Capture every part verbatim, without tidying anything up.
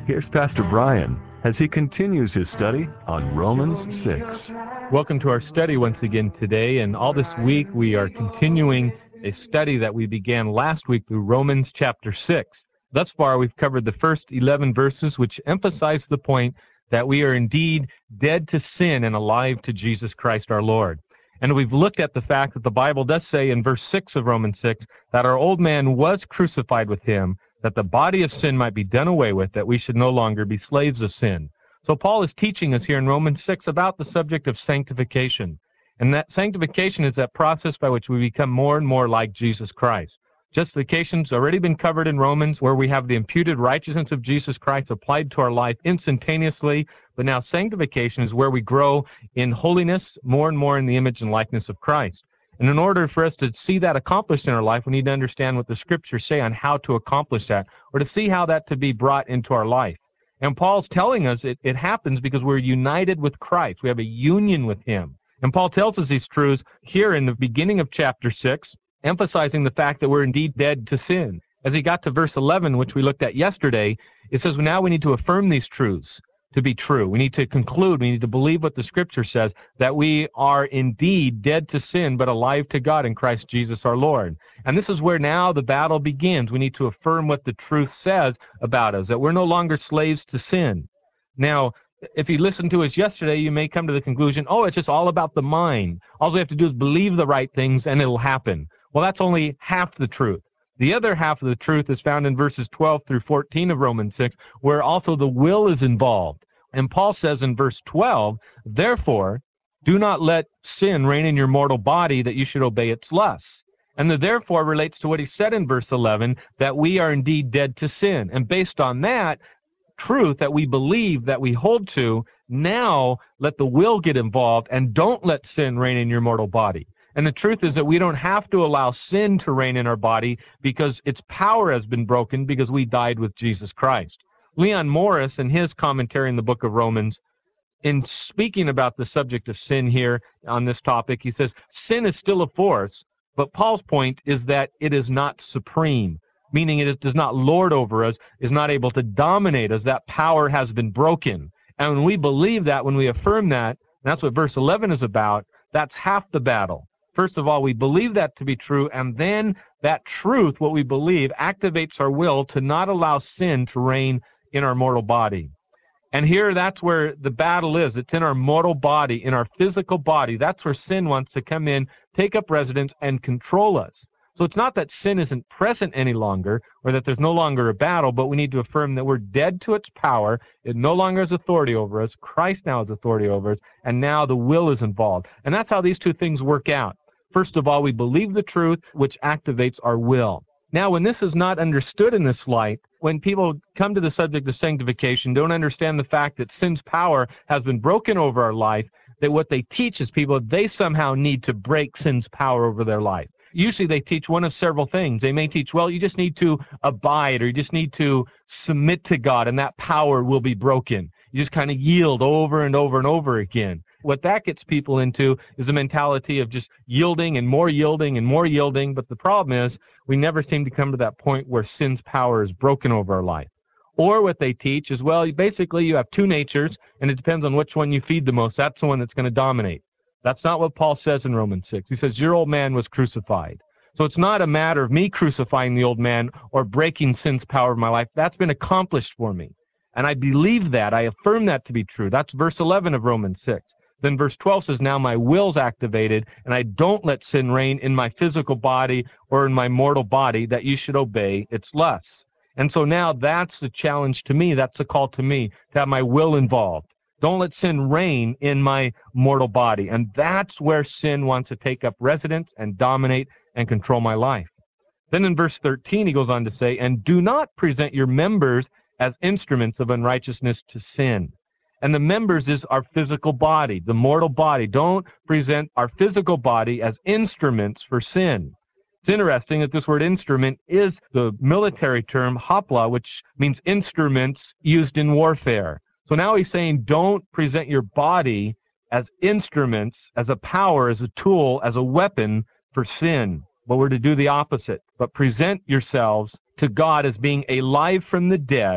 Here's Pastor Brian as he continues his study on Romans six. Welcome to our study once again today, and all this week we are continuing a study that we began last week through Romans chapter six. Thus far we've covered the first eleven verses, which emphasize the point that we are indeed dead to sin and alive to Jesus Christ our Lord. And we've looked at the fact that the Bible does say in verse six of Romans six that our old man was crucified with him, that the body of sin might be done away with, that we should no longer be slaves of sin. So Paul is teaching us here in Romans six about the subject of sanctification. And that sanctification is that process by which we become more and more like Jesus Christ. Justification's already been covered in Romans, where we have the imputed righteousness of Jesus Christ applied to our life instantaneously. But now sanctification is where we grow in holiness more and more in the image and likeness of Christ. And in order for us to see that accomplished in our life, we need to understand what the Scriptures say on how to accomplish that, or to see how that to be brought into our life. And Paul's telling us it, it happens because we're united with Christ. We have a union with Him. And Paul tells us these truths here in the beginning of chapter six, emphasizing the fact that we're indeed dead to sin. As he got to verse eleven, which we looked at yesterday, it says, well, now we need to affirm these truths to be true. We need to conclude, we need to believe what the Scripture says, that we are indeed dead to sin, but alive to God in Christ Jesus our Lord. And this is where now the battle begins. We need to affirm what the truth says about us, that we're no longer slaves to sin. Now, if you listened to us yesterday, you may come to the conclusion, oh, it's just all about the mind. All we have to do is believe the right things and it'll happen. Well, that's only half the truth. The other half of the truth is found in verses twelve through fourteen of Romans six, where also the will is involved. And Paul says in verse twelve, therefore, do not let sin reign in your mortal body that you should obey its lusts. And the therefore relates to what he said in verse eleven, that we are indeed dead to sin. And based on that truth that we believe, that we hold to, now let the will get involved and don't let sin reign in your mortal body. And the truth is that we don't have to allow sin to reign in our body because its power has been broken because we died with Jesus Christ. Leon Morris, in his commentary in the book of Romans, in speaking about the subject of sin here on this topic, he says, sin is still a force, but Paul's point is that it is not supreme, meaning it does not lord over us, is not able to dominate us. That power has been broken. And when we believe that, when we affirm that, and that's what verse eleven is about, that's half the battle. First of all, we believe that to be true, and then that truth, what we believe, activates our will to not allow sin to reign in our mortal body. And here, that's where the battle is. It's in our mortal body, in our physical body. That's where sin wants to come in, take up residence, and control us. So it's not that sin isn't present any longer, or that there's no longer a battle, but we need to affirm that we're dead to its power. It no longer has authority over us. Christ now has authority over us, and now the will is involved. And that's how these two things work out. First of all, we believe the truth, which activates our will. Now, when this is not understood in this light, when people come to the subject of sanctification, don't understand the fact that sin's power has been broken over our life, that what they teach is people, they somehow need to break sin's power over their life. Usually they teach one of several things. They may teach, well, you just need to abide, or you just need to submit to God, and that power will be broken. You just kind of yield over and over and over again. What that gets people into is a mentality of just yielding and more yielding and more yielding, but the problem is we never seem to come to that point where sin's power is broken over our life. Or what they teach is, well, basically you have two natures, and it depends on which one you feed the most. That's the one that's going to dominate. That's not what Paul says in Romans six. He says, your old man was crucified. So it's not a matter of me crucifying the old man or breaking sin's power of my life. That's been accomplished for me. And I believe that. I affirm that to be true. That's verse eleven of Romans six. Then verse twelve says, now my will's activated, and I don't let sin reign in my physical body or in my mortal body, that you should obey its lusts. And so now that's the challenge to me. That's the call to me, to have my will involved. Don't let sin reign in my mortal body. And that's where sin wants to take up residence and dominate and control my life. Then in verse thirteen, he goes on to say, and do not present your members as instruments of unrighteousness to sin. And the members is our physical body, the mortal body. Don't present our physical body as instruments for sin. It's interesting that this word instrument is the military term hopla, which means instruments used in warfare. So now he's saying don't present your body as instruments, as a power, as a tool, as a weapon for sin. But we're to do the opposite. But present yourselves to God as being alive from the dead,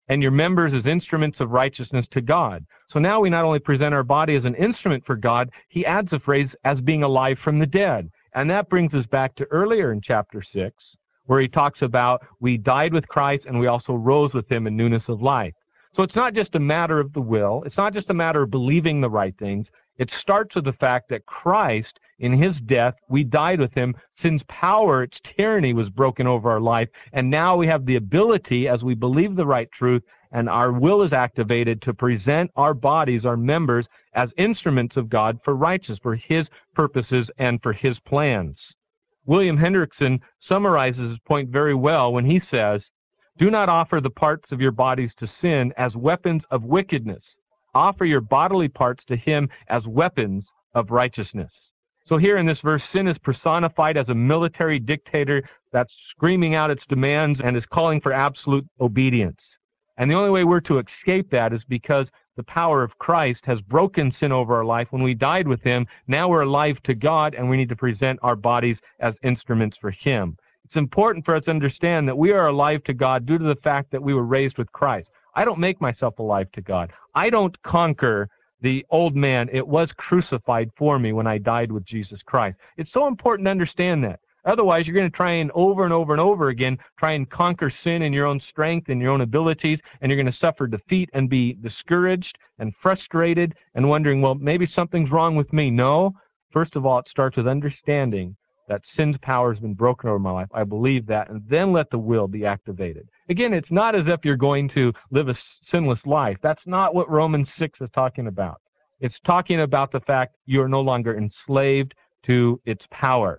and your members as instruments of righteousness to God. So now we not only present our body as an instrument for God, he adds a phrase, as being alive from the dead. And that brings us back to earlier in chapter six, where he talks about we died with Christ and we also rose with him in newness of life. So it's not just a matter of the will. It's not just a matter of believing the right things. It starts with the fact that Christ, in his death, we died with him. Sin's power, its tyranny was broken over our life. And now we have the ability, as we believe the right truth, and our will is activated to present our bodies, our members, as instruments of God for righteousness, for his purposes and for his plans. William Hendrickson summarizes his point very well when he says, "Do not offer the parts of your bodies to sin as weapons of wickedness. Offer your bodily parts to him as weapons of righteousness." So here in this verse, sin is personified as a military dictator that's screaming out its demands and is calling for absolute obedience. And the only way we're to escape that is because the power of Christ has broken sin over our life. When we died with him, now we're alive to God, and we need to present our bodies as instruments for him. It's important for us to understand that we are alive to God due to the fact that we were raised with Christ. I don't make myself alive to God. I don't conquer the old man. It was crucified for me when I died with Jesus Christ. It's so important to understand that. Otherwise, you're going to try and over and over and over again, try and conquer sin in your own strength and your own abilities, and you're going to suffer defeat and be discouraged and frustrated and wondering, well, maybe something's wrong with me. No. First of all, it starts with understanding that sin's power has been broken over my life. I believe that, and then let the will be activated. Again, it's not as if you're going to live a sinless life. That's not what Romans six is talking about. It's talking about the fact you're no longer enslaved to its power.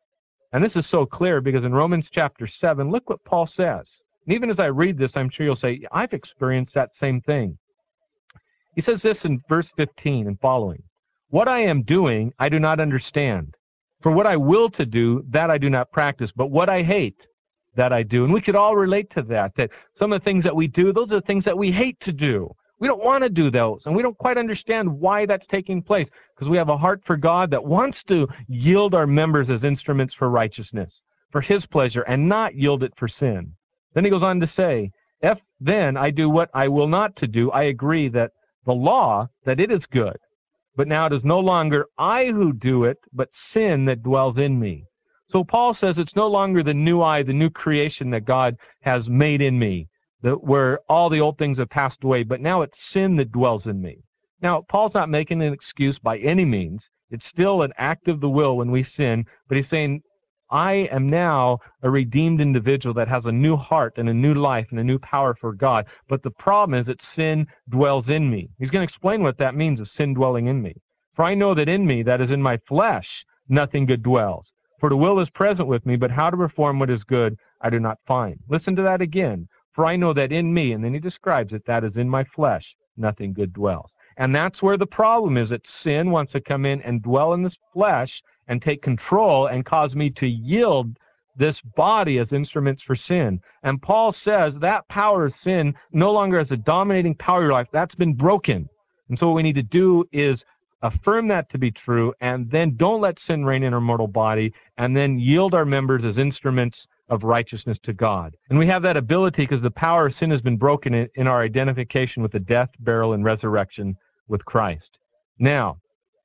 And this is so clear because in Romans chapter seven, look what Paul says. And even as I read this, I'm sure you'll say, I've experienced that same thing. He says this in verse fifteen and following. "What I am doing, I do not understand. For what I will to do, that I do not practice. But what I hate, that I do." And we could all relate to that, that some of the things that we do, those are the things that we hate to do. We don't want to do those, and we don't quite understand why that's taking place, because we have a heart for God that wants to yield our members as instruments for righteousness, for his pleasure, and not yield it for sin. Then he goes on to say, "If then I do what I will not to do, I agree that the law, that it is good. But now it is no longer I who do it, but sin that dwells in me." So Paul says it's no longer the new I, the new creation that God has made in me, that where all the old things have passed away, but now it's sin that dwells in me. Now, Paul's not making an excuse by any means. It's still an act of the will when we sin, but he's saying, I am now a redeemed individual that has a new heart and a new life and a new power for God. But the problem is that sin dwells in me. He's going to explain what that means, of sin dwelling in me. "For I know that in me, that is in my flesh, nothing good dwells. For the will is present with me, but how to perform what is good I do not find." Listen to that again. "For I know that in me," and then he describes it, "that is in my flesh, nothing good dwells." And that's where the problem is, that sin wants to come in and dwell in this flesh and take control and cause me to yield this body as instruments for sin. And Paul says that power of sin no longer has a dominating power in your life. That's been broken. And so what we need to do is affirm that to be true, and then don't let sin reign in our mortal body, and then yield our members as instruments of righteousness to God. And we have that ability because the power of sin has been broken in, in our identification with the death, burial, and resurrection with Christ. Now,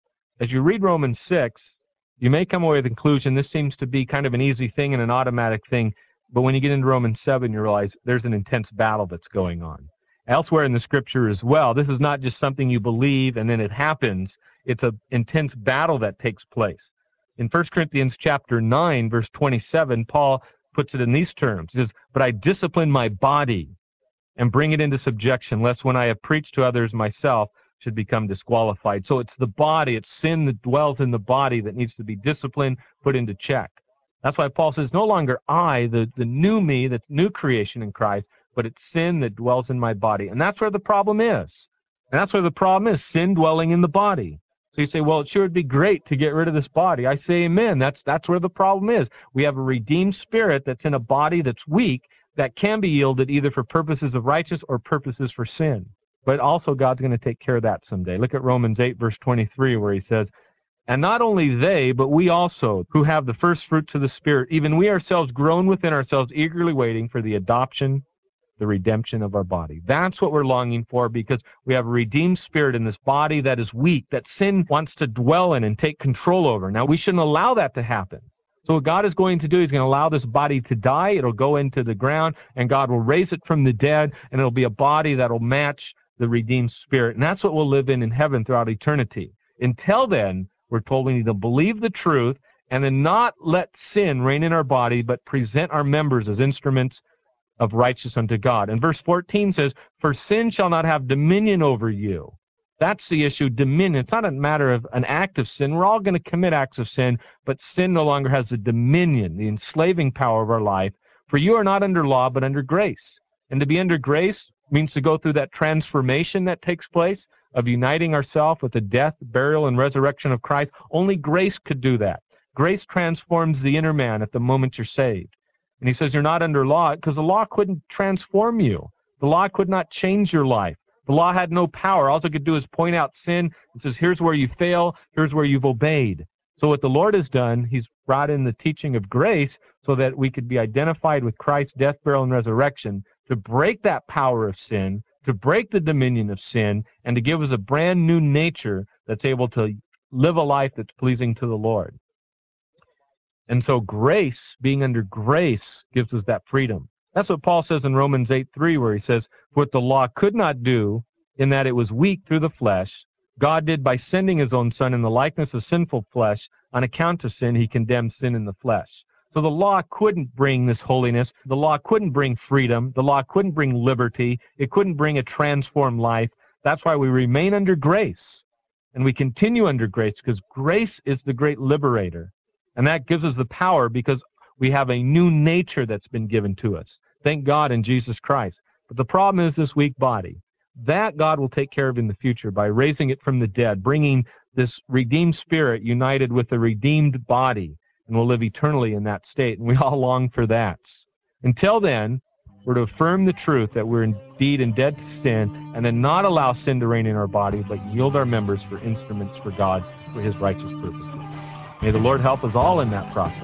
as you read Romans six, you may come away with the conclusion this seems to be kind of an easy thing and an automatic thing, but when you get into Romans seven, you realize there's an intense battle that's going on. Elsewhere in the Scripture as well, this is not just something you believe and then it happens. It's an intense battle that takes place. In First Corinthians chapter nine, verse twenty-seven, Paul puts it in these terms. He says, "But I discipline my body and bring it into subjection, lest when I have preached to others myself should become disqualified." So it's the body, it's sin that dwells in the body that needs to be disciplined, put into check. That's why Paul says, no longer I, the, the new me, that's new creation in Christ, but it's sin that dwells in my body. And that's where the problem is. And that's where the problem is, sin dwelling in the body. So you say, well, it sure would be great to get rid of this body. I say amen. That's, that's where the problem is. We have a redeemed spirit that's in a body that's weak, that can be yielded either for purposes of righteousness or purposes for sin. But also God's going to take care of that someday. Look at Romans eight, verse twenty-three, where he says, "And not only they, but we also, who have the first fruits of the Spirit, even we ourselves groan within ourselves, eagerly waiting for the adoption, the redemption of our body. That's what we're longing for, because we have a redeemed spirit in this body that is weak, that sin wants to dwell in and take control over. Now, we shouldn't allow that to happen. So what God is going to do, He's going to allow this body to die. It'll go into the ground, and God will raise it from the dead, and it'll be a body that will match the redeemed spirit. And that's what we'll live in in heaven throughout eternity. Until then, we're told we need to believe the truth and then not let sin reign in our body, but present our members as instruments of righteousness unto God. And verse fourteen says, "For sin shall not have dominion over you." That's the issue, dominion. It's not a matter of an act of sin. We're all going to commit acts of sin, but sin no longer has the dominion, the enslaving power of our life. For you are not under law, but under grace. And to be under grace means to go through that transformation that takes place of uniting ourselves with the death, burial, and resurrection of Christ. Only grace could do that. Grace transforms the inner man at the moment you're saved. And he says you're not under law because the law couldn't transform you. The law could not change your life. The law had no power. All it could do is point out sin and says, here's where you fail, here's where you've obeyed. So what the Lord has done, He's brought in the teaching of grace so that we could be identified with Christ's death, burial, and resurrection to break that power of sin, to break the dominion of sin, and to give us a brand new nature that's able to live a life that's pleasing to the Lord. And so grace, being under grace, gives us that freedom. That's what Paul says in Romans eight three, where he says, what the law could not do, in that it was weak through the flesh, God did by sending His own Son in the likeness of sinful flesh. On account of sin, He condemned sin in the flesh. So the law couldn't bring this holiness. The law couldn't bring freedom. The law couldn't bring liberty. It couldn't bring a transformed life. That's why we remain under grace. And we continue under grace, because grace is the great liberator. And that gives us the power because we have a new nature that's been given to us. Thank God in Jesus Christ. But the problem is this weak body. That God will take care of in the future by raising it from the dead, bringing this redeemed spirit united with a redeemed body, and we'll live eternally in that state. And we all long for that. Until then, we're to affirm the truth that we're indeed in dead to sin, and then not allow sin to reign in our body, but yield our members for instruments for God, for His righteous purposes. May the Lord help us all in that process.